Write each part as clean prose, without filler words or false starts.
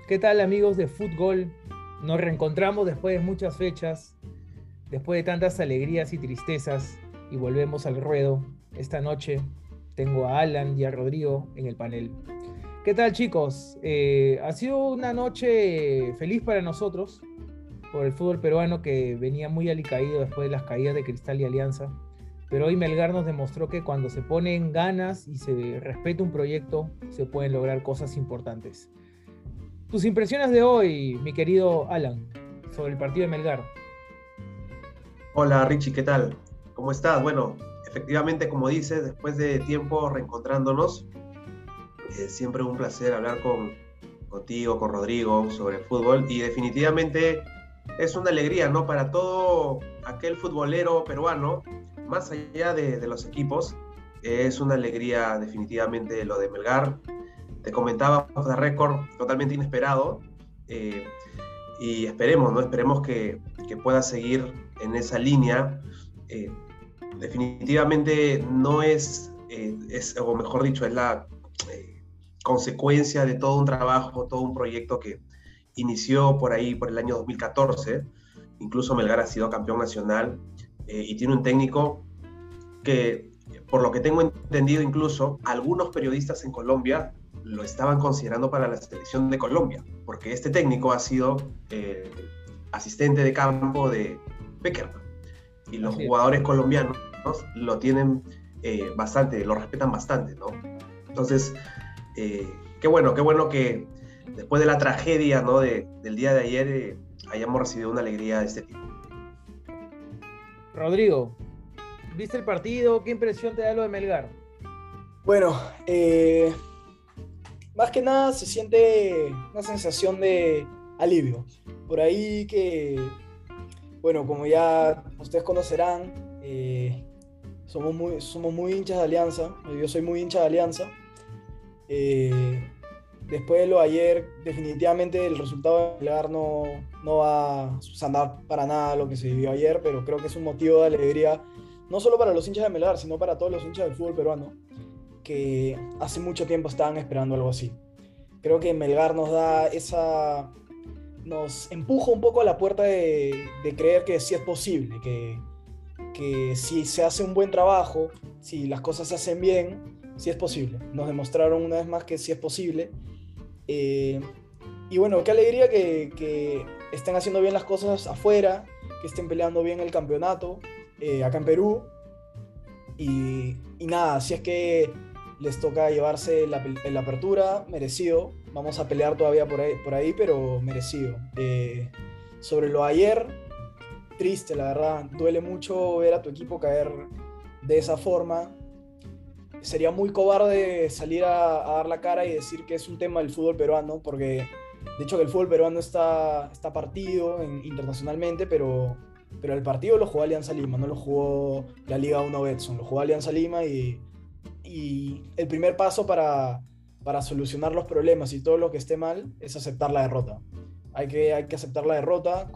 ¿Qué tal, amigos de Fútbol? Nos reencontramos después de muchas fechas, después de tantas alegrías y tristezas, y volvemos al ruedo. Esta noche tengo a Alan y a Rodrigo en el panel. ¿Qué tal, chicos? Ha sido una noche feliz para nosotros por el fútbol peruano que venía muy alicaído después de las caídas de Cristal y Alianza. Pero hoy Melgar nos demostró que cuando se ponen ganas y se respeta un proyecto, se pueden lograr cosas importantes. Tus impresiones de hoy, mi querido Alan, sobre el partido de Melgar. Hola Richie, ¿qué tal? ¿Cómo estás? Bueno, efectivamente, como dices, después de tiempo reencontrándonos, siempre un placer hablar contigo, con Rodrigo sobre fútbol y definitivamente es una alegría, ¿no? Para todo aquel futbolero peruano, más allá de los equipos, es una alegría definitivamente lo de Melgar. Te comentaba off the record, totalmente inesperado, eh, y esperemos, ¿no? Esperemos que pueda seguir en esa línea. Eh, Definitivamente no o mejor dicho, es la consecuencia de todo un trabajo, todo un proyecto que inició por ahí, por el año 2014. Incluso Melgar ha sido campeón nacional, y tiene un técnico que, por lo que tengo entendido, incluso algunos periodistas en Colombia lo estaban considerando para la selección de Colombia, porque este técnico ha sido asistente de campo de Peckerman y los Así es. jugadores colombianos lo tienen bastante, lo respetan bastante, ¿no? Entonces, qué bueno que después de la tragedia, ¿no? Del día de ayer, hayamos recibido una alegría de este tipo. Rodrigo, ¿viste el partido? ¿Qué impresión te da lo de Melgar? Bueno, eh, más que nada se siente una sensación de alivio. Por ahí que, bueno, como ya ustedes conocerán, somos muy hinchas de Alianza. Yo soy muy hincha de Alianza. Eh, Después de lo de ayer, definitivamente el resultado de Melgar no va a sanar para nada lo que se vivió ayer, pero creo que es un motivo de alegría, no solo para los hinchas de Melgar, sino para todos los hinchas del fútbol peruano, que hace mucho tiempo estaban esperando algo así. Creo que Melgar nos empuja un poco a la puerta de creer que sí es posible, que si se hace un buen trabajo, si las cosas se hacen bien, sí es posible. Nos demostraron una vez más que sí es posible. Eh, y bueno, qué alegría que estén haciendo bien las cosas afuera, que estén peleando bien el campeonato acá en Perú. Y nada, si es que les toca llevarse la apertura, merecido. Vamos a pelear todavía por ahí, pero merecido. Sobre lo de ayer, triste, la verdad. Duele mucho ver a tu equipo caer de esa forma. Sería muy cobarde salir a dar la cara y decir que es un tema del fútbol peruano, porque de hecho que el fútbol peruano está partido internacionalmente, pero el partido lo jugó Alianza Lima, no lo jugó la Liga 1 Betson, lo jugó Alianza Lima y el primer paso para solucionar los problemas y todo lo que esté mal es aceptar la derrota. Hay que aceptar la derrota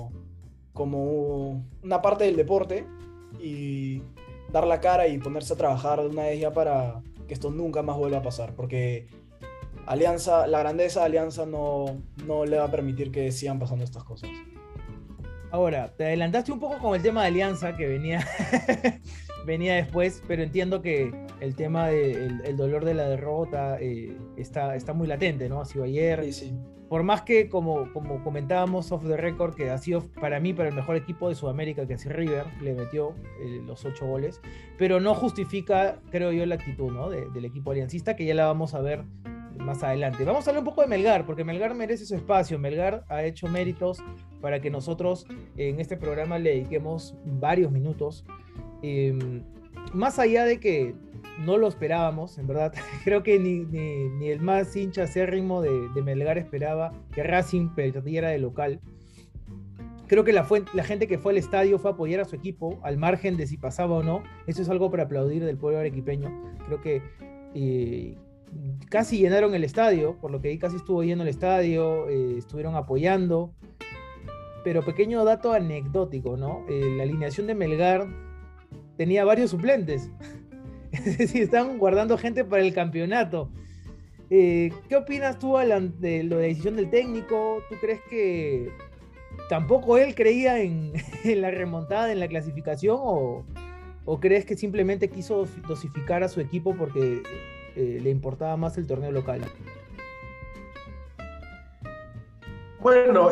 como una parte del deporte y dar la cara y ponerse a trabajar de una vez ya para que esto nunca más vuelva a pasar, porque Alianza, la grandeza de Alianza no le va a permitir que sigan pasando estas cosas. Ahora, te adelantaste un poco con el tema de Alianza que venía, venía después, pero entiendo que el tema del dolor de la derrota está muy latente, ¿no? Ha sido ayer. Sí, sí. Por más que, como comentábamos off the record, que ha sido para mí, para el mejor equipo de Sudamérica, que es River, le metió los 8 goles, pero no justifica, creo yo, la actitud, ¿no? Del equipo aliancista, que ya la vamos a ver más adelante. Vamos a hablar un poco de Melgar, porque Melgar merece su espacio. Melgar ha hecho méritos para que nosotros en este programa le dediquemos varios minutos. Eh, Más allá de que no lo esperábamos, en verdad, creo que ni el más hincha acérrimo de Melgar esperaba que Racing perdiera de local. Creo que la gente que fue al estadio fue a apoyar a su equipo, al margen de si pasaba o no. Eso es algo para aplaudir del pueblo arequipeño. Creo que eh, casi llenaron el estadio, por lo que ahí casi estuvo lleno el estadio, estuvieron apoyando. Pero pequeño dato anecdótico, ¿no? La alineación de Melgar tenía varios suplentes. Es decir, estaban guardando gente para el campeonato. ¿Qué opinas tú, Alan, de la decisión del técnico? ¿Tú crees que tampoco él creía en, en la remontada, en la clasificación, o crees que simplemente quiso dosificar a su equipo porque le importaba más el torneo local? Bueno,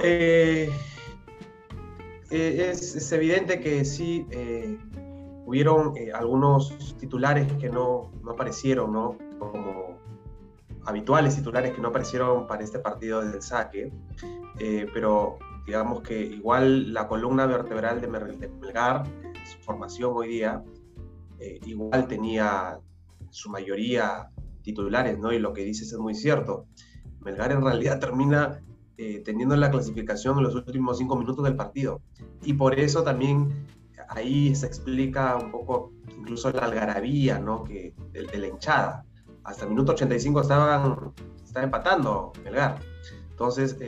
es evidente que sí hubieron algunos titulares que no aparecieron, ¿no? Como habituales titulares que no aparecieron para este partido del Saque, pero digamos que igual la columna vertebral de Melgar, su formación hoy día, igual tenía su mayoría titulares, ¿no? Y lo que dices es muy cierto. Melgar en realidad termina teniendo la clasificación en los últimos 5 minutos del partido. Y por eso también ahí se explica un poco incluso la algarabía, ¿no? de la hinchada. Hasta el minuto 85 estaba empatando Melgar. Entonces,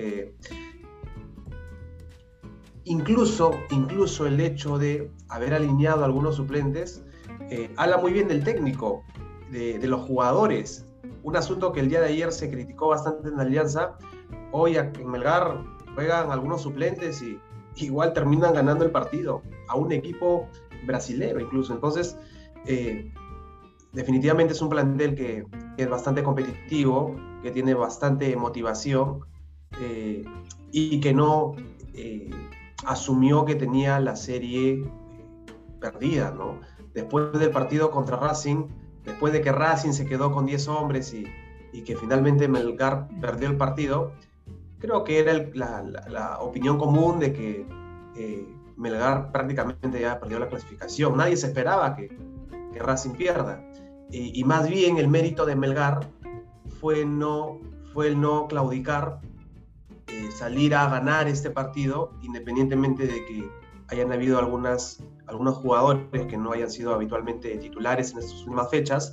incluso el hecho de haber alineado a algunos suplentes habla muy bien del técnico, de los jugadores. Un asunto que el día de ayer se criticó bastante en la Alianza. Hoy en Melgar juegan algunos suplentes y igual terminan ganando el partido a un equipo brasilero incluso. Entonces, definitivamente es un plantel que es bastante competitivo, que tiene bastante motivación y que no asumió que tenía la serie perdida, ¿no? Después del partido contra Racing, después de que Racing se quedó con 10 hombres y que finalmente Melgar perdió el partido, creo que era la opinión común de que Melgar prácticamente ya perdió la clasificación. Nadie se esperaba que Racing pierda. Y más bien el mérito de Melgar fue el no claudicar, salir a ganar este partido, independientemente de que hayan habido algunos jugadores que no hayan sido habitualmente titulares en estas últimas fechas.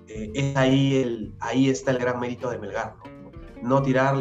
Ahí está el gran mérito de Melgar, ¿no? No tirar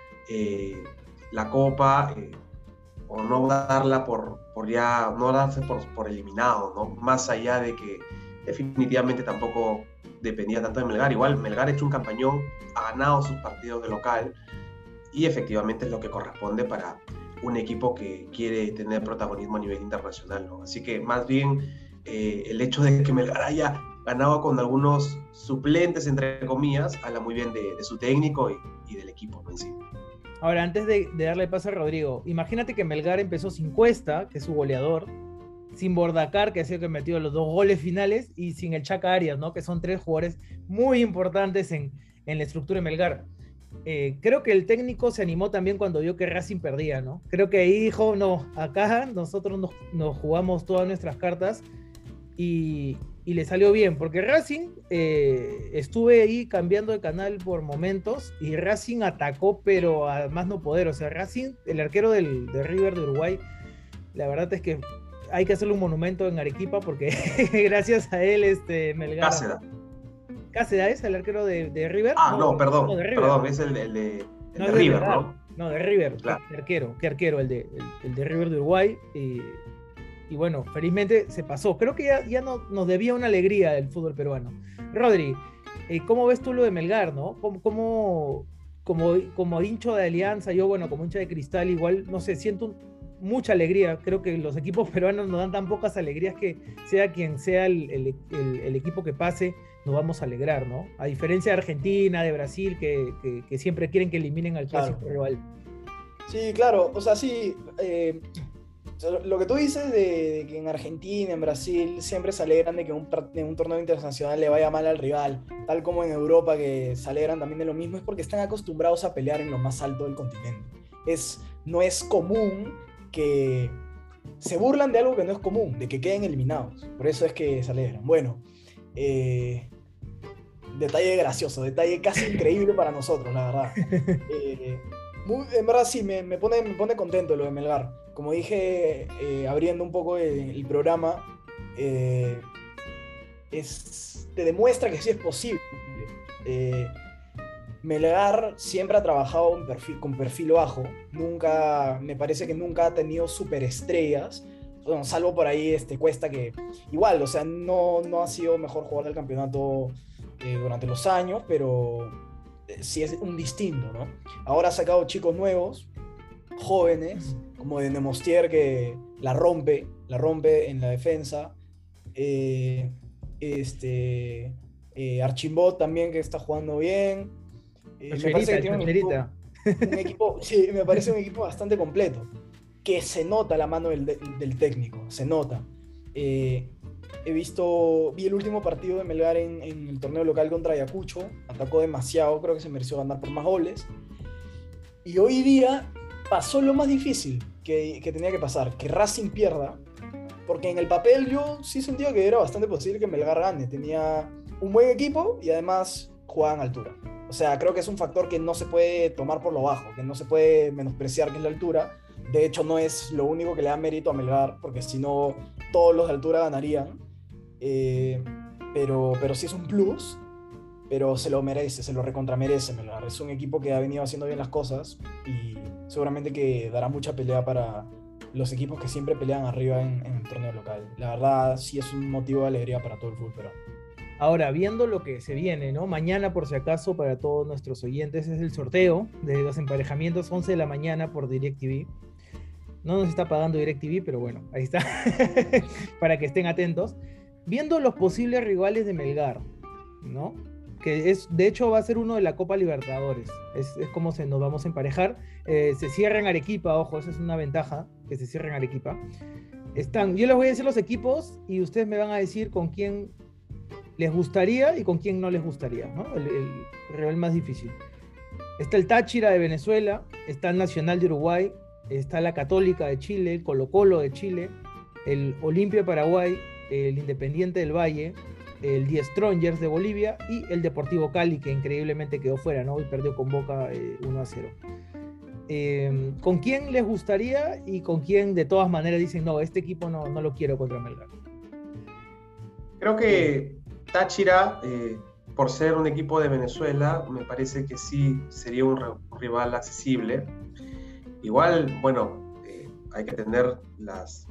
la copa o no darla no darse por eliminado, ¿no? Más allá de que definitivamente tampoco dependía tanto de Melgar. Igual Melgar ha hecho un campañón, ha ganado sus partidos de local y efectivamente es lo que corresponde para un equipo que quiere tener protagonismo a nivel internacional, ¿no? Así que más bien el hecho de que Melgar haya ganado con algunos suplentes, entre comillas, habla muy bien de su técnico y del equipo, ¿no? En sí. Ahora, antes de darle paso a Rodrigo, imagínate que Melgar empezó sin Cuesta, que es su goleador, sin Bordacar, que ha sido que metió los 2 goles finales, y sin el Chaca Arias, ¿no? Que son 3 jugadores muy importantes en la estructura de Melgar. Creo que el técnico se animó también cuando vio que Racing perdía, ¿no? Creo que ahí dijo, no, acá nosotros nos jugamos todas nuestras cartas y le salió bien, porque Racing, estuve ahí cambiando de canal por momentos y Racing atacó, pero a más no poder. O sea, Racing, el arquero de River de Uruguay, la verdad es que hay que hacerle un monumento en Arequipa porque gracias a él, Melgar. Cáceres es el arquero de River. Perdón, de River. Perdón, es el de River, ¿no? No, de River, claro. Qué arquero, el de River de Uruguay. Y bueno, felizmente se pasó. Creo que ya nos debía una alegría el fútbol peruano. Rodri, ¿cómo ves tú lo de Melgar, no? Como hincha de Alianza, yo, bueno, como hincha de Cristal, igual, no sé, siento mucha alegría. Creo que los equipos peruanos nos dan tan pocas alegrías que sea quien sea el equipo que pase, nos vamos a alegrar, ¿no? A diferencia de Argentina, de Brasil, que siempre quieren que eliminen al clásico rival. Sí, claro, o sea, sí, lo que tú dices de que en Argentina, en Brasil, siempre se alegran de que en un torneo internacional le vaya mal al rival, tal como en Europa que se alegran también de lo mismo, es porque están acostumbrados a pelear en lo más alto del continente. No es común que se burlan de algo que no es común, de que queden eliminados, por eso es que se alegran. Bueno, detalle gracioso, detalle casi increíble para nosotros, la verdad. En verdad sí, me pone contento lo de Melgar. Como dije, abriendo un poco el programa, te demuestra que sí es posible. Melgar siempre ha trabajado con perfil bajo. Me parece que nunca ha tenido superestrellas. Bueno, salvo por ahí Cuesta, que igual, o sea, no ha sido mejor jugador del campeonato durante los años, pero sí es un distinto, ¿no? Ahora ha sacado chicos nuevos, jóvenes, como de Nemostier, que la rompe en la defensa. Eh, Archimbot también, que está jugando bien. Me parece que tiene Chocherita. un equipo, sí, me parece un equipo bastante completo, que se nota la mano del técnico, se nota. Vi el último partido de Melgar en el torneo local contra Ayacucho, atacó demasiado, creo que se mereció ganar por más goles. Y hoy día pasó lo más difícil que tenía que pasar, que Racing pierda, porque en el papel yo sí sentía que era bastante posible que Melgar gane. Tenía un buen equipo y además jugaba en altura. O sea, creo que es un factor que no se puede tomar por lo bajo, que no se puede menospreciar, que es la altura. De hecho, no es lo único que le da mérito a Melgar, porque si no, todos los de altura ganarían. Pero sí es un plus, pero se lo merece, se lo recontramerece Melgar. Es un equipo que ha venido haciendo bien las cosas y seguramente que dará mucha pelea para los equipos que siempre pelean arriba en el torneo local. La verdad, sí es un motivo de alegría para todo el fútbol peruano. Ahora, viendo lo que se viene, ¿no? Mañana, por si acaso, para todos nuestros oyentes, es el sorteo de los emparejamientos, 11 de la mañana por DirecTV. No nos está pagando DirecTV, pero bueno, ahí está, para que estén atentos. Viendo los posibles rivales de Melgar, ¿no? Que de hecho va a ser uno de la Copa Libertadores. Es como nos vamos a emparejar. Se cierra en Arequipa, ojo, esa es una ventaja, que se cierre en Arequipa. Yo les voy a decir los equipos y ustedes me van a decir con quién les gustaría y con quién no les gustaría, ¿no? El rival más difícil. Está el Táchira de Venezuela, está el Nacional de Uruguay, está la Católica de Chile, el Colo-Colo de Chile, el Olimpia de Paraguay, el Independiente del Valle, el Die Strongers de Bolivia y el Deportivo Cali, que increíblemente quedó fuera, ¿no? Y perdió con Boca 1-0. ¿Con quién les gustaría y con quién de todas maneras dicen, no, este equipo no lo quiero contra Melgar? Creo que Táchira, por ser un equipo de Venezuela, me parece que sí sería un rival accesible. Igual, bueno, hay que tener los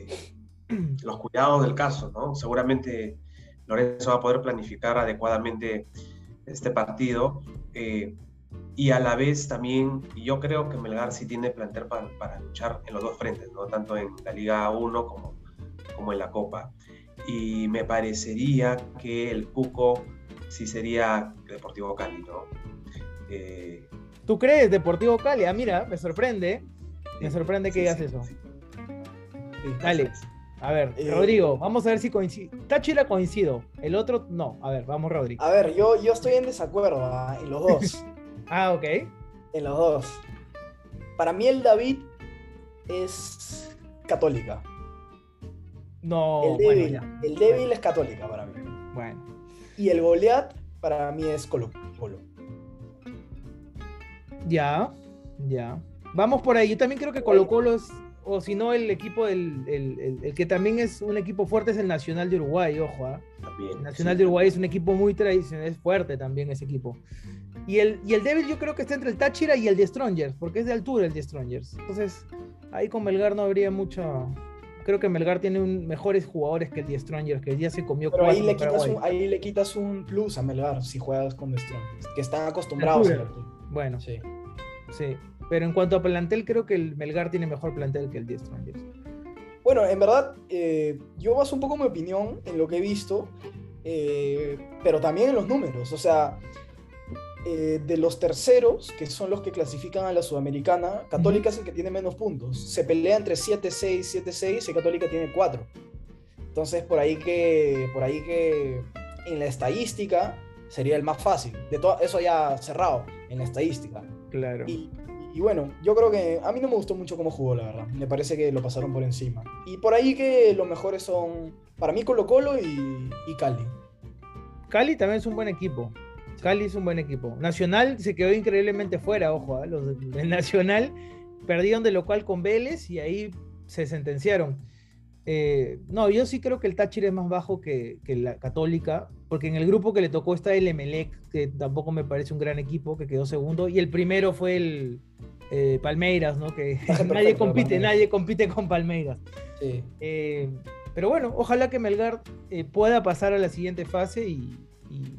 cuidados del caso, ¿no? Seguramente Lorenzo va a poder planificar adecuadamente este partido. Y a la vez también, yo creo que Melgar sí tiene plantel para luchar en los dos frentes, ¿no? Tanto en la Liga 1 como en la Copa. Y me parecería que el cuco sí sería Deportivo Cali, ¿no? ¿Tú crees Deportivo Cali? Ah, mira, me sorprende que digas eso. Sí. Dale, a ver, Rodrigo, vamos a ver si coincide. Táchira coincido, el otro no. A ver, vamos, Rodrigo. A ver, yo estoy en desacuerdo en los dos. Ah, ok. En los dos. Para mí el David es Católica. No, el débil es Católica para mí. Bueno. Y el Goliat para mí es Colo-Colo. Ya. Vamos por ahí. Yo también creo que Colo-Colo es, o si no, el equipo el que también es un equipo fuerte es el Nacional de Uruguay, ojo. El Nacional de Uruguay es un equipo muy tradicional, es fuerte también ese equipo. Y el débil yo creo que está entre el Táchira y el Die Strongers, porque es de altura el Die Strongers. Entonces, ahí con Melgar no habría mucha... Creo que Melgar tiene mejores jugadores que el Die Strongers, que el día se comió. Pero ahí le quitas un plus a Melgar si juegas con Die Strongers, que están acostumbrados a la altura. Bueno, sí. Pero en cuanto a plantel, creo que el Melgar tiene mejor plantel que el Die Strongers. Bueno, en verdad, yo baso un poco mi opinión en lo que he visto, pero también en los números. O sea, de los terceros, que son los que clasifican a la Sudamericana, Católica es el que tiene menos puntos. Se pelea entre 7-6, 7-6 y Católica tiene 4. Entonces, por ahí que en la estadística sería el más fácil. Eso ya cerrado, en la estadística. Claro. Y bueno, yo creo que a mí no me gustó mucho cómo jugó, la verdad. Me parece que lo pasaron por encima. Y por ahí que los mejores son, para mí, Colo-Colo y Cali. Cali también es un buen equipo. Cali es un buen equipo. Nacional se quedó increíblemente fuera, ojo. Los del Nacional perdieron de local con Vélez y ahí se sentenciaron. No, yo sí creo que el Táchira es más bajo que la Católica, porque en el grupo que le tocó está el Emelec, que tampoco me parece un gran equipo, que quedó segundo, y el primero fue el Palmeiras, ¿no? Que nadie compite con Palmeiras. Sí. Pero bueno, ojalá que Melgar pueda pasar a la siguiente fase y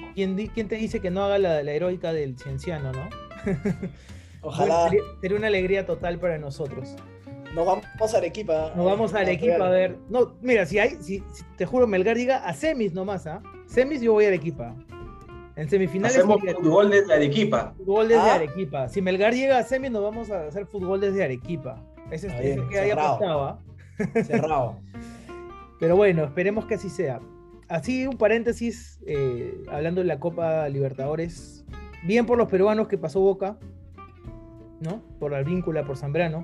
¿Quién te dice que no haga la heroica del Cienciano, no? Bueno, Ojalá. sería una alegría total para nosotros. Nos vamos a Arequipa. Nos vamos a Arequipa a ver. No, mira, si te juro, Melgar llega a semis nomás, ¿ah? Semis yo voy a Arequipa. En semifinales. Hacemos fútbol desde Arequipa. Fútbol desde Arequipa. Si Melgar llega a semis, nos vamos a hacer fútbol desde Arequipa. Ese que haya apostado. Cerrado. Pero bueno, esperemos que así sea. Así, un paréntesis, hablando de la Copa Libertadores. Bien por los peruanos que pasó Boca, ¿no? Por Advíncula, por Zambrano.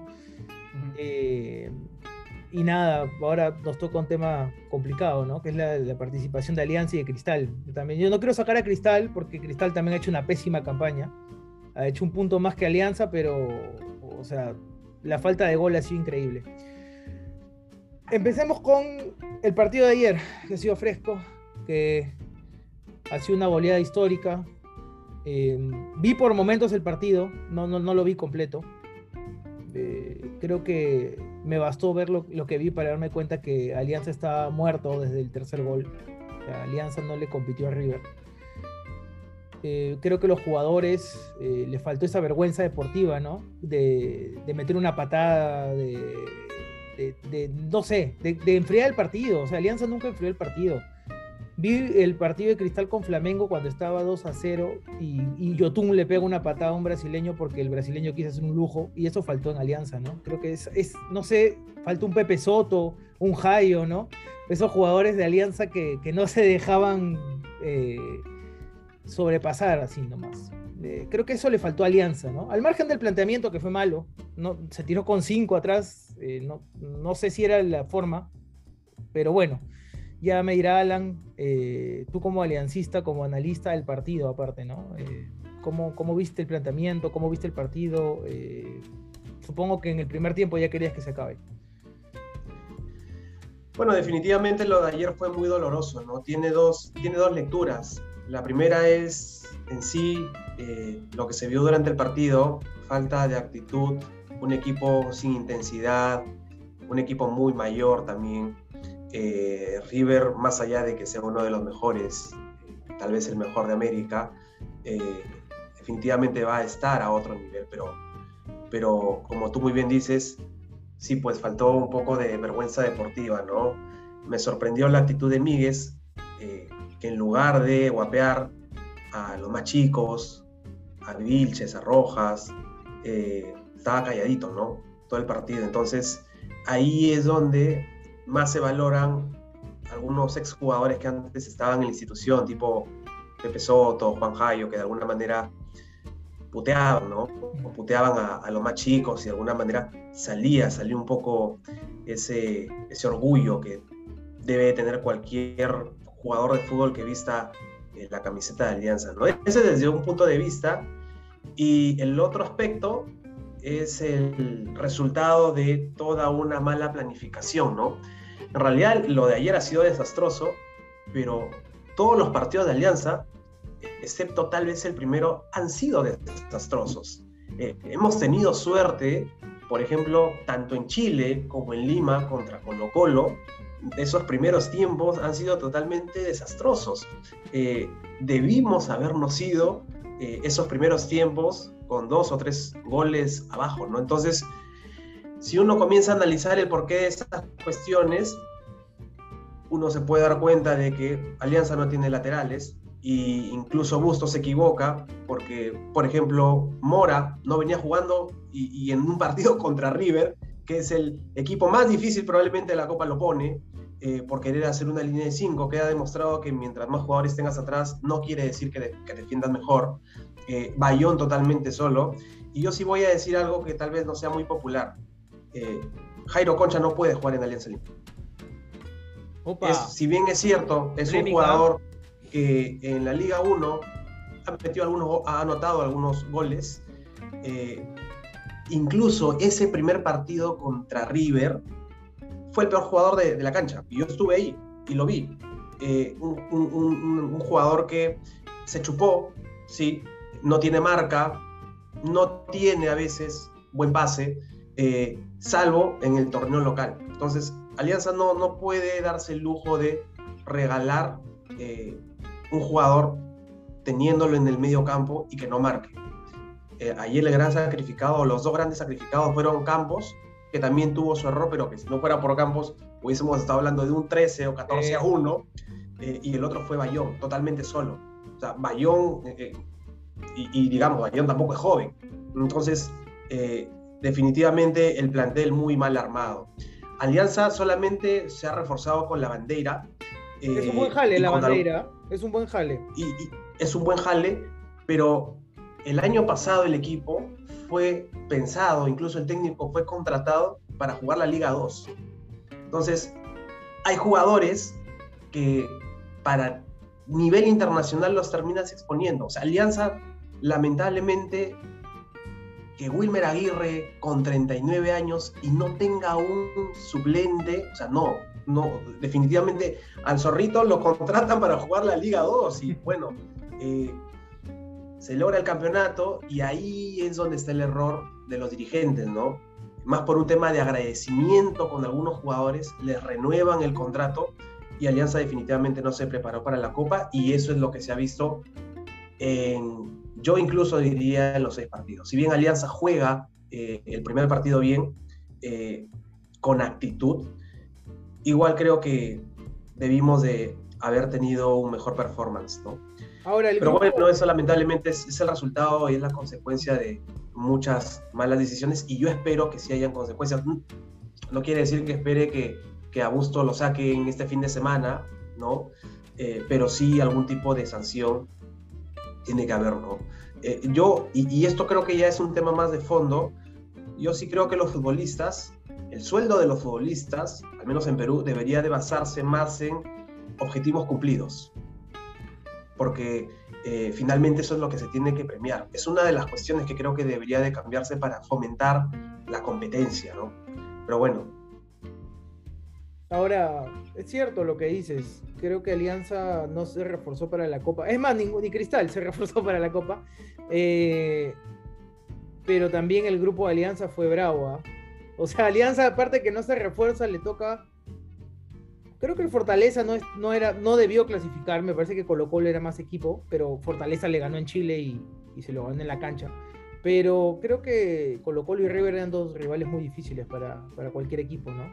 Y nada, ahora nos toca un tema complicado, ¿no? Que es la participación de Alianza y de Cristal. También, yo no quiero sacar a Cristal, porque Cristal también ha hecho una pésima campaña. Ha hecho un punto más que Alianza, pero, o sea, la falta de gol ha sido increíble. Empecemos con el partido de ayer, que ha sido fresco, que ha sido una goleada histórica. Vi por momentos el partido, no lo vi completo. Creo que me bastó ver lo que vi para darme cuenta que Alianza estaba muerto desde el tercer gol. O sea, Alianza no le compitió a River. Creo que los jugadores les faltó esa vergüenza deportiva, ¿no? De meter una patada, no sé, de enfriar el partido. O sea, Alianza nunca enfrió el partido. Vi el partido de Cristal con Flamengo cuando estaba 2-0 y Yotun le pega una patada a un brasileño porque el brasileño quiso hacer un lujo y eso faltó en Alianza, ¿no? Creo que no sé, falta un Pepe Soto, un Jairo, ¿no? Esos jugadores de Alianza que no se dejaban sobrepasar así nomás. Creo que eso le faltó a Alianza, ¿no? Al margen del planteamiento que fue malo, ¿no? Se tiró con 5 atrás, no sé si era la forma, pero bueno. Ya me dirá Alan, tú como aliancista, como analista del partido aparte, ¿no? ¿Cómo viste el planteamiento? ¿Cómo viste el partido? Supongo que en el primer tiempo ya querías que se acabe. Bueno, definitivamente lo de ayer fue muy doloroso, ¿no? Tiene dos lecturas. La primera es, en sí, lo que se vio durante el partido, falta de actitud, un equipo sin intensidad, un equipo muy mayor también. River, más allá de que sea uno de los mejores, tal vez el mejor de América, definitivamente va a estar a otro nivel, pero como tú muy bien dices, sí, pues faltó un poco de vergüenza deportiva, ¿no? Me sorprendió la actitud de Míguez, que en lugar de guapear a los más chicos, a Vilches, a Rojas, estaba calladito, ¿no? Todo el partido. Entonces, ahí es donde más se valoran algunos exjugadores que antes estaban en la institución, tipo Pepe Soto, Juan Jairo, que de alguna manera puteaban, ¿no? O puteaban a los más chicos y de alguna manera salió un poco ese orgullo que debe tener cualquier jugador de fútbol que vista la camiseta de Alianza, ¿no? Ese desde un punto de vista. Y el otro aspecto es el resultado de toda una mala planificación, ¿no? En realidad, lo de ayer ha sido desastroso, pero todos los partidos de Alianza, excepto tal vez el primero, han sido desastrosos. Hemos tenido suerte, por ejemplo, tanto en Chile como en Lima contra Colo-Colo, esos primeros tiempos han sido totalmente desastrosos. Debimos habernos ido esos primeros tiempos con 2 o 3 goles abajo, ¿no? Entonces, si uno comienza a analizar el porqué de esas cuestiones, uno se puede dar cuenta de que Alianza no tiene laterales, e incluso Bustos se equivoca, porque, por ejemplo, Mora no venía jugando y en un partido contra River, que es el equipo más difícil probablemente de la Copa, lo pone, por querer hacer una línea de 5, que ha demostrado que mientras más jugadores tengas atrás, no quiere decir que defiendas mejor. Bayón totalmente solo. Y yo sí voy a decir algo que tal vez no sea muy popular. Jairo Concha no puede jugar en Alianza Lima. Si bien es cierto, es un jugador que en la Liga 1 ha anotado algunos goles. Incluso ese primer partido contra River fue el peor jugador de la cancha. Y yo estuve ahí y lo vi. Un jugador que se chupó, sí, no tiene marca, no tiene a veces buen pase, salvo en el torneo local. Entonces, Alianza no puede darse el lujo de regalar un jugador teniéndolo en el medio campo y que no marque. Ayer el gran sacrificado, los dos grandes sacrificados fueron Campos, que también tuvo su error, pero que si no fuera por Campos hubiésemos estado hablando de un 13 o 14-1, y el otro fue Bayón, totalmente solo. O sea, Bayón, y digamos, Bayón tampoco es joven. Entonces, definitivamente el plantel muy mal armado. Alianza solamente se ha reforzado con la bandera. Es un buen jale la bandera, es un buen jale. Y es un buen jale, pero el año pasado el equipo fue pensado, incluso el técnico fue contratado para jugar la Liga 2. Entonces, hay jugadores que para nivel internacional los terminas exponiendo. O sea, Alianza, lamentablemente, que Wilmer Aguirre con 39 años y no tenga un suplente, o sea, no, definitivamente al Zorrito lo contratan para jugar la Liga 2 y bueno, se logra el campeonato y ahí es donde está el error de los dirigentes, ¿no? Más por un tema de agradecimiento con algunos jugadores, les renuevan el contrato y Alianza definitivamente no se preparó para la Copa y eso es lo que se ha visto yo incluso diría en los 6 partidos. Si bien Alianza juega el primer partido bien, con actitud, igual creo que debimos de haber tenido un mejor performance, ¿no? Ahora, pero bueno, eso lamentablemente es el resultado y es la consecuencia de muchas malas decisiones y yo espero que sí hayan consecuencias. No quiere decir que espere que a Busto lo saquen este fin de semana, ¿no? Pero sí algún tipo de sanción tiene que haber, ¿no? Y esto creo que ya es un tema más de fondo. Yo sí creo que los futbolistas, el sueldo de los futbolistas, al menos en Perú, debería de basarse más en objetivos cumplidos. Porque finalmente eso es lo que se tiene que premiar. Es una de las cuestiones que creo que debería de cambiarse para fomentar la competencia, ¿no? Pero bueno. Ahora, es cierto lo que dices. Creo que Alianza no se reforzó para la Copa. Es más, ni Cristal se reforzó para la Copa. Pero también el grupo de Alianza fue bravo, ¿eh? O sea, Alianza, aparte que no se refuerza, le toca... Creo que el Fortaleza no debió clasificar. Me parece que Colo-Colo era más equipo, pero Fortaleza le ganó en Chile y se lo ganó en la cancha. Pero creo que Colo-Colo y River eran dos rivales muy difíciles para cualquier equipo, ¿no?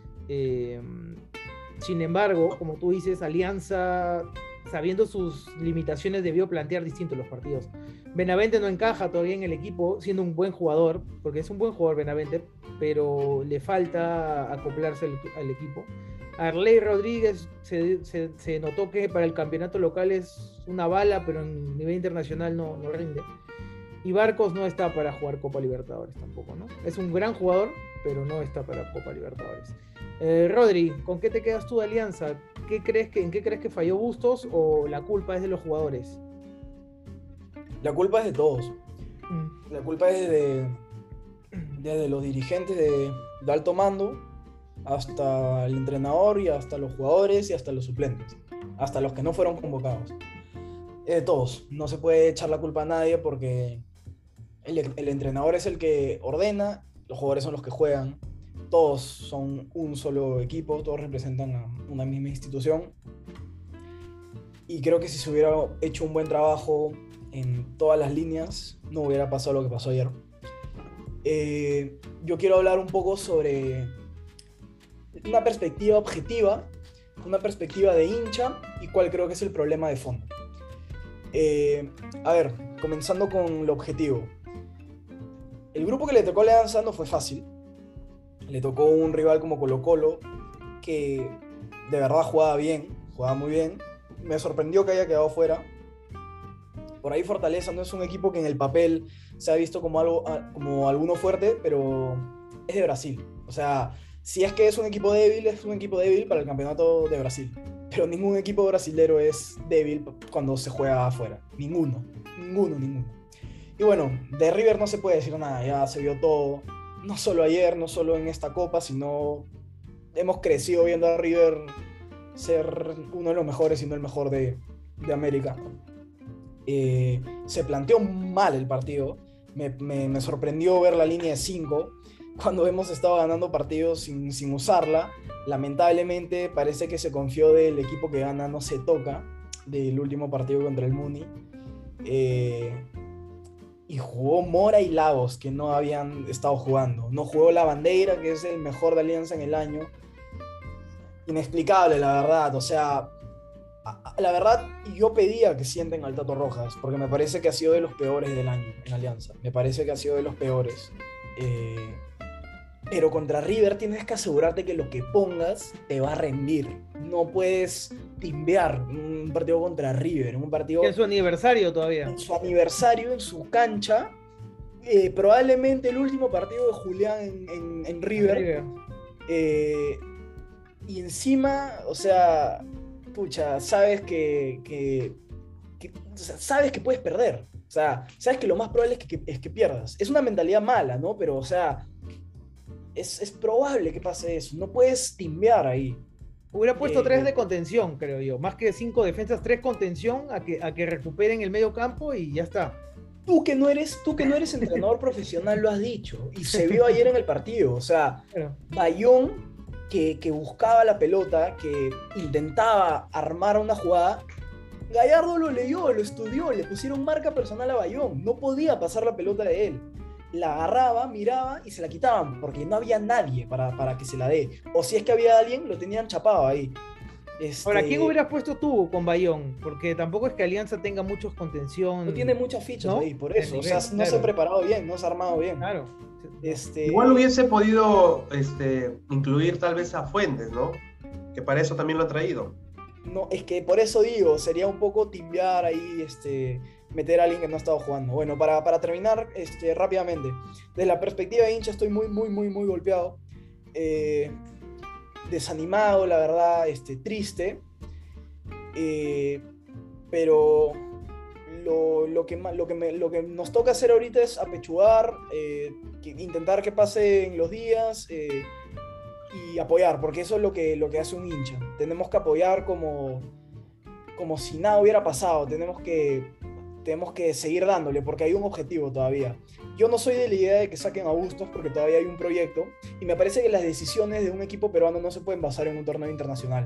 Sin embargo, como tú dices, Alianza, sabiendo sus limitaciones, debió plantear distintos los partidos. Benavente no encaja todavía en el equipo, siendo un buen jugador, porque es un buen jugador Benavente, pero le falta acoplarse al equipo. Arley Rodríguez se notó que para el campeonato local es una bala, pero en nivel internacional no rinde. Y Barcos no está para jugar Copa Libertadores tampoco, ¿no? Es un gran jugador, pero no está para Copa Libertadores. Rodri, ¿con qué te quedas tú de Alianza? ¿En qué crees que falló Bustos o la culpa es de los jugadores? La culpa es de todos. La culpa es desde los dirigentes de alto mando hasta el entrenador y hasta los jugadores y hasta los suplentes, hasta los que no fueron convocados. Todos. No se puede echar la culpa a nadie porque el entrenador es el que ordena, los jugadores son los que juegan. Todos son un solo equipo, todos representan a una misma institución. Y creo que si se hubiera hecho un buen trabajo en todas las líneas, no hubiera pasado lo que pasó ayer. Yo quiero hablar un poco sobre una perspectiva objetiva, una perspectiva de hincha y cuál creo que es el problema de fondo. A ver, comenzando con lo objetivo. El grupo que le tocó a Alianza no fue fácil. Le tocó un rival como Colo-Colo, que de verdad jugaba bien, jugaba muy bien. Me sorprendió que haya quedado fuera. Por ahí Fortaleza no es un equipo que en el papel se ha visto como alguno fuerte, pero es de Brasil. O sea, si es que es un equipo débil para el campeonato de Brasil. Pero ningún equipo brasilero es débil cuando se juega afuera. Ninguno. Y bueno, de River no se puede decir nada, ya se vio todo. No solo ayer, no solo en esta Copa, sino hemos crecido viendo a River ser uno de los mejores, si no el mejor de América. Se planteó mal el partido. Me sorprendió ver la línea de 5 cuando hemos estado ganando partidos sin usarla. Lamentablemente parece que se confió del equipo que gana no se toca, del último partido contra el Muni, eh, y jugó Mora y Lagos, que no habían estado jugando. No jugó La Bandera, que es el mejor de Alianza en el año. Inexplicable, la verdad. O sea, la verdad, yo pedía que sienten al Tato Rojas, porque me parece que ha sido de los peores del año en Alianza. Me parece que ha sido de los peores. Eh, pero contra River tienes que asegurarte que lo que pongas te va a rendir. No puedes timbear un partido contra River, un partido Que es su aniversario todavía. en su aniversario, en su cancha. Probablemente el último partido de Julián en River. Eh, y encima, o sea, pucha, sabes o sea, sabes que puedes perder. O sea, sabes que lo más probable es que pierdas. Es una mentalidad mala, ¿no? Pero, o sea, es probable que pase eso. No puedes timbear ahí. Hubiera puesto Eh, 3 de contención, creo yo. Más que 5 defensas, 3 contención a que recuperen el medio campo y ya está. tú que no eres entrenador profesional lo has dicho. Y se vio ayer en el partido. O sea, Claro. Bayón que buscaba la pelota, que intentaba armar una jugada. Gallardo lo leyó, lo estudió, le pusieron marca personal a Bayón. No podía pasar la pelota de él. La agarraba, miraba y se la quitaban, porque no había nadie para que se la dé. O si es que había alguien, lo tenían chapado ahí. Ahora, ¿quién hubieras puesto tú con Bayón? Porque tampoco es que Alianza tenga muchos contención. No tiene muchas fichas ¿no? ahí, por De eso. nivel, O sea, no claro. se ha preparado bien, no se ha armado bien. Claro. Igual hubiese podido incluir tal vez a Fuentes, ¿no? Que para eso también lo han traído. No, es que por eso digo, sería un poco timbear ahí, meter a alguien que no ha estado jugando. Bueno, para terminar rápidamente, desde la perspectiva de hincha estoy muy golpeado, desanimado, la verdad, triste, pero lo que nos toca hacer ahorita es apechugar, intentar que pasen los días y apoyar, porque eso es lo que hace un hincha. Tenemos que apoyar como si nada hubiera pasado, tenemos que seguir dándole, porque hay un objetivo todavía. Yo no soy de la idea de que saquen a Bustos, porque todavía hay un proyecto, y me parece que las decisiones de un equipo peruano no se pueden basar en un torneo internacional.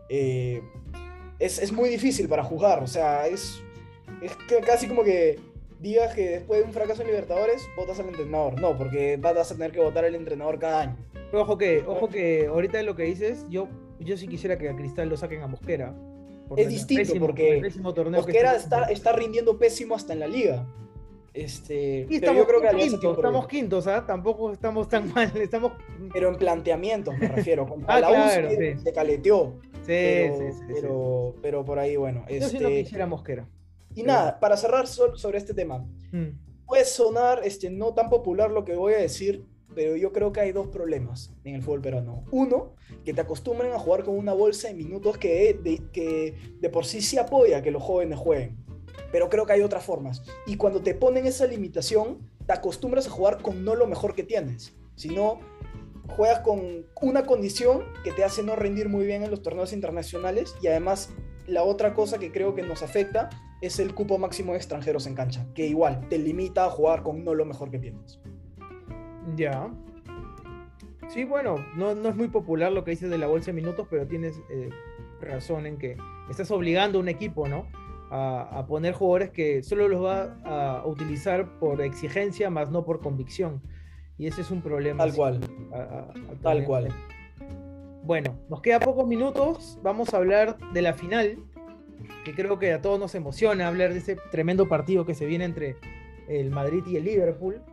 Es muy difícil para juzgar, o sea, es casi como que digas que después de un fracaso en Libertadores, votas al entrenador. No, porque vas a tener que votar al entrenador cada año. Pero ojo que ahorita de lo que dices, yo sí quisiera que a Cristal lo saquen a Mosquera. Es distinto por porque el pésimo torneo que Mosquera está rindiendo pésimo hasta en la liga. Y Pero estamos yo creo que Alianza tiene quintos, un problema. estamos quintos, ¿ah? Tampoco estamos tan mal, estamos... Pero en planteamientos me refiero. Con Ah, Palau claro, se, sí. se caleteó. Sí. Pero por ahí, bueno. Yo sí no quisiera Mosquera. Y nada, para cerrar sobre este tema. Puede sonar no tan popular lo que voy a decir, pero yo creo que hay dos problemas en el fútbol peruano. Uno, que te acostumbren a jugar con una bolsa de minutos que de por sí apoya que los jóvenes jueguen. Pero creo que hay otras formas. Y cuando te ponen esa limitación, te acostumbras a jugar con no lo mejor que tienes, sino juegas con una condición que te hace no rendir muy bien en los torneos internacionales. Y además, la otra cosa que creo que nos afecta es el cupo máximo de extranjeros en cancha, que igual te limita a jugar con no lo mejor que tienes. Ya. Sí, bueno, no es muy popular lo que dices de la bolsa de minutos, pero tienes razón en que estás obligando a un equipo, ¿no? A poner jugadores que solo los va a utilizar por exigencia, más no por convicción. Y ese es un problema. Tal cual. Tal cual. Bueno, nos quedan pocos minutos. Vamos a hablar de la final, que creo que a todos nos emociona hablar de ese tremendo partido que se viene entre el Madrid y el Liverpool.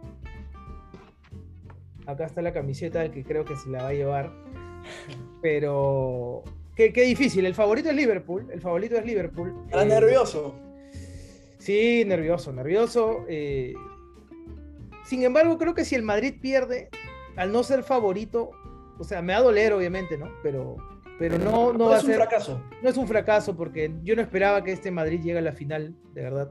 Acá está la camiseta del que creo que se la va a llevar. Pero qué difícil. El favorito es Liverpool. ¿Estás nervioso? Sí, nervioso. Sin embargo, creo que si el Madrid pierde, al no ser favorito, o sea, me va a doler obviamente, ¿no? Pero no va a ser... un fracaso. No es un fracaso, porque yo no esperaba que este Madrid llegue a la final, de verdad.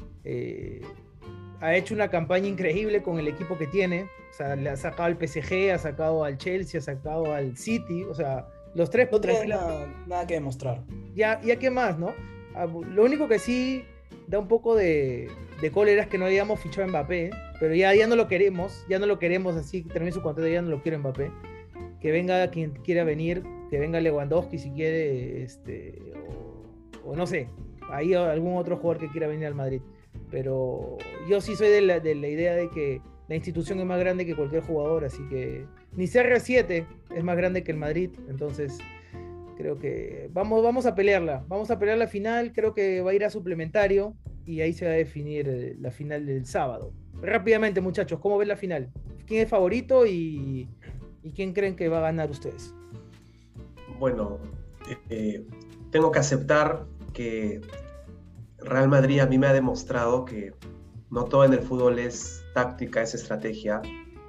Ha hecho una campaña increíble con el equipo que tiene. O sea, le ha sacado al PSG, ha sacado al Chelsea, ha sacado al City. O sea, los tres... No tiene nada que demostrar. Ya qué más, ¿no? Lo único que sí da un poco de cólera es que no hayamos fichado a Mbappé, pero ya no lo queremos así, que termine su contrato, ya no lo quiero Mbappé. Que venga quien quiera venir, que venga Lewandowski si quiere, o no sé, ahí algún otro jugador que quiera venir al Madrid. Pero yo sí soy de la idea de que la institución es más grande que cualquier jugador, así que ni CR7 es más grande que el Madrid, entonces creo que vamos a pelearla, vamos a pelear la final, creo que va a ir a suplementario y ahí se va a definir la final del sábado. Rápidamente, muchachos, ¿cómo ven la final? ¿Quién es favorito y quién creen que va a ganar ustedes? Bueno, tengo que aceptar que Real Madrid a mí me ha demostrado que no todo en el fútbol es táctica, es estrategia.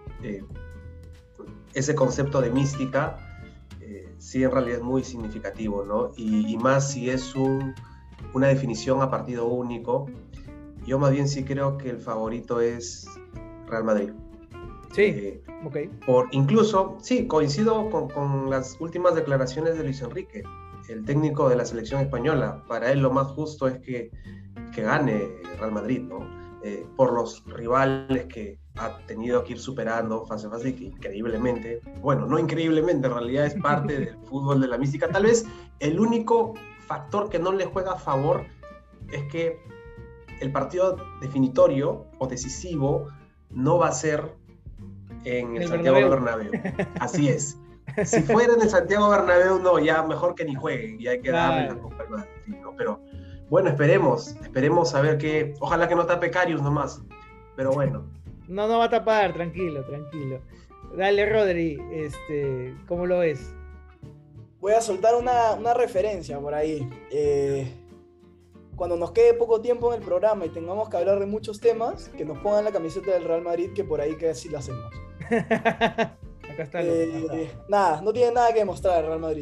Ese concepto de mística sí en realidad es muy significativo, ¿no? Y más si es una definición a partido único. Yo más bien sí creo que el favorito es Real Madrid. Sí, ok. Incluso, sí, coincido con las últimas declaraciones de Luis Enrique, el técnico de la selección española. Para él lo más justo es que gane Real Madrid, ¿no? Por los rivales que ha tenido que ir superando fase a fase, que increíblemente, bueno, no increíblemente, en realidad es parte del fútbol de la mística. Tal vez el único factor que no le juega a favor es que el partido definitorio o decisivo no va a ser en el Santiago Bernabéu. Así es. Si fuera en el Santiago Bernabéu, no, ya mejor que ni jueguen, y hay que darle la Copa al Madrid, ¿no? Pero bueno, esperemos a ver qué. Ojalá que no tape Karius nomás. Pero bueno. No va a tapar, tranquilo. Dale, Rodri, ¿cómo lo ves? Voy a soltar una referencia por ahí. Cuando nos quede poco tiempo en el programa y tengamos que hablar de muchos temas, que nos pongan la camiseta del Real Madrid, que por ahí que así la hacemos. Acá está. Nada, no tiene nada que demostrar el Real Madrid.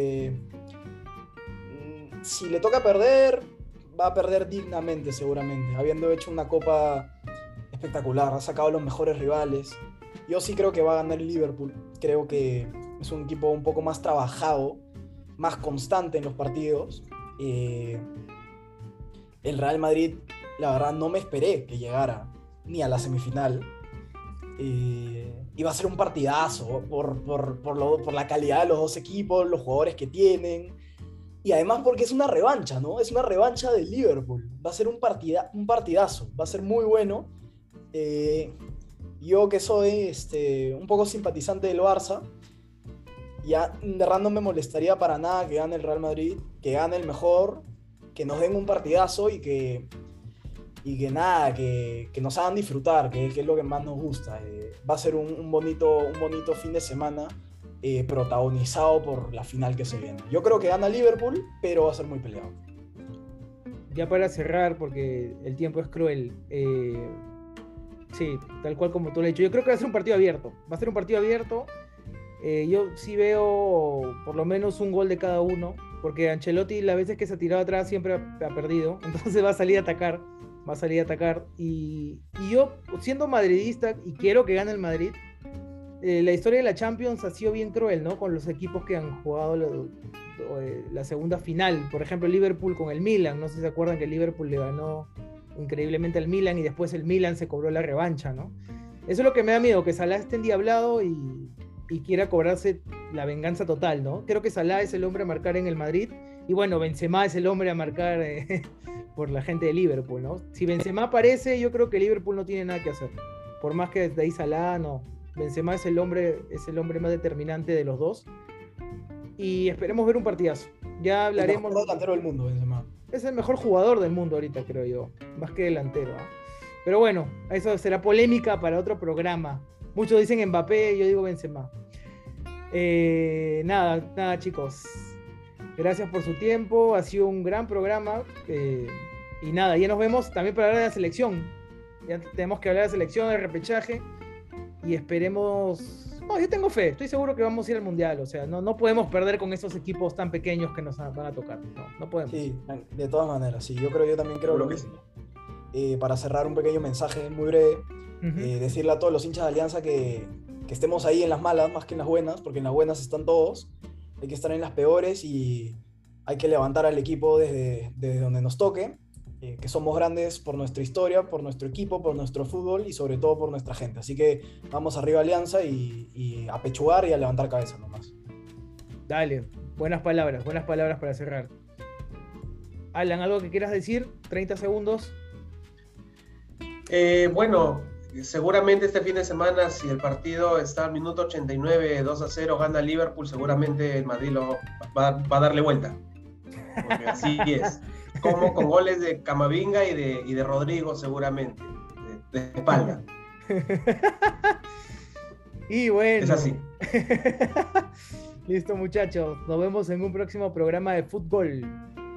Si le toca perder, va a perder dignamente seguramente, habiendo hecho una copa espectacular, ha sacado los mejores rivales. Yo sí creo que va a ganar el Liverpool, creo que es un equipo un poco más trabajado, más constante en los partidos. El Real Madrid, la verdad, no me esperé que llegara ni a la semifinal. Iba a ser un partidazo por la calidad de los dos equipos, los jugadores que tienen. Y además porque es una revancha, ¿no? Es una revancha del Liverpool. Va a ser un partidazo. Va a ser muy bueno. Yo que soy un poco simpatizante del Barça, ya de verdad no me molestaría para nada que gane el Real Madrid, que gane el mejor, que nos den un partidazo y que nos hagan disfrutar, que es lo que más nos gusta. Va a ser un bonito fin de semana. Protagonizado por la final que se viene. Yo creo que gana Liverpool, pero va a ser muy peleado. Ya para cerrar, porque el tiempo es cruel, sí, tal cual como tú lo has dicho, yo creo que va a ser un partido abierto. Yo sí veo por lo menos un gol de cada uno, porque Ancelotti las veces que se ha tirado atrás siempre ha perdido, entonces va a salir a atacar. Y yo, siendo madridista y quiero que gane el Madrid, la historia de la Champions ha sido bien cruel, ¿no? Con los equipos que han jugado la segunda final. Por ejemplo, Liverpool con el Milan. No sé si se acuerdan que el Liverpool le ganó increíblemente al Milan y después el Milan se cobró la revancha, ¿no? Eso es lo que me da miedo, que Salah esté endiablado y quiera cobrarse la venganza total, ¿no? Creo que Salah es el hombre a marcar en el Madrid y bueno, Benzema es el hombre a marcar por la gente de Liverpool, ¿no? Si Benzema aparece, yo creo que Liverpool no tiene nada que hacer. Por más que desde ahí Salah, no. Benzema es el hombre más determinante de los dos y esperemos ver un partidazo. Ya hablaremos. El mejor delantero del mundo, Benzema. Es el mejor jugador del mundo ahorita, creo yo, más que delantero, ¿eh? Pero bueno, eso será polémica para otro programa. Muchos dicen Mbappé, yo digo Benzema. Nada chicos, gracias por su tiempo, ha sido un gran programa y nada, ya nos vemos también para hablar de la selección. Ya tenemos que hablar de la selección, del repechaje. Y esperemos. No, yo tengo fe, estoy seguro que vamos a ir al Mundial. O sea, no podemos perder con esos equipos tan pequeños que nos van a tocar. No podemos. Sí, de todas maneras, sí. Yo también creo lo mismo. Para cerrar, un pequeño mensaje muy breve. Decirle a todos los hinchas de Alianza que estemos ahí en las malas más que en las buenas, porque en las buenas están todos. Hay que estar en las peores y hay que levantar al equipo desde donde nos toque. Que somos grandes por nuestra historia, por nuestro equipo, por nuestro fútbol y sobre todo por nuestra gente. Así que vamos arriba Alianza y a pechugar y a levantar cabeza nomás. Dale, buenas palabras para cerrar. Alan, ¿algo que quieras decir? 30 segundos. Bueno, seguramente este fin de semana, si el partido está al minuto 89, 2-0, gana Liverpool, seguramente el Madrid va a darle vuelta. Porque así es. Como con goles de Camavinga y de Rodrigo, seguramente, de espalda. Y bueno. Es así. Listo, muchachos. Nos vemos en un próximo programa de fútbol.